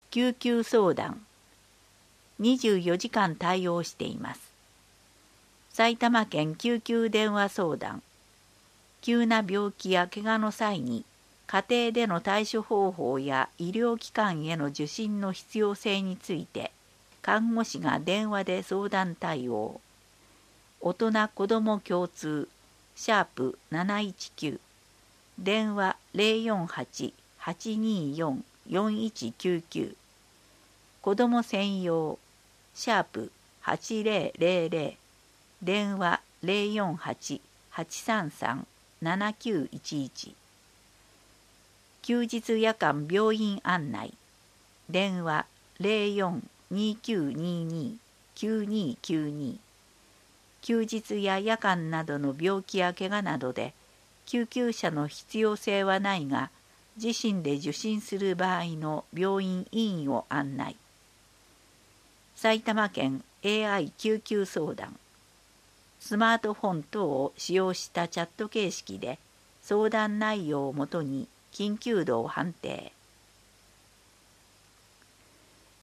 救急相談。24時間対応しています。埼玉県救急電話相談。急な病気や怪我の際に、家庭での対処方法や医療機関への受診の必要性について、看護師が電話で相談対応。大人子ども共通、#719。電話048-824-4199。子ども専用、#8000。電話048-833-7911。休日夜間病院案内。電話04-2922-9292。休日や夜間などの病気や怪我などで救急車の必要性はないが、自身で受診する場合の病院医院を案内。埼玉県 AI 救急相談。スマートフォン等を使用したチャット形式で相談内容をもとに緊急度を判定。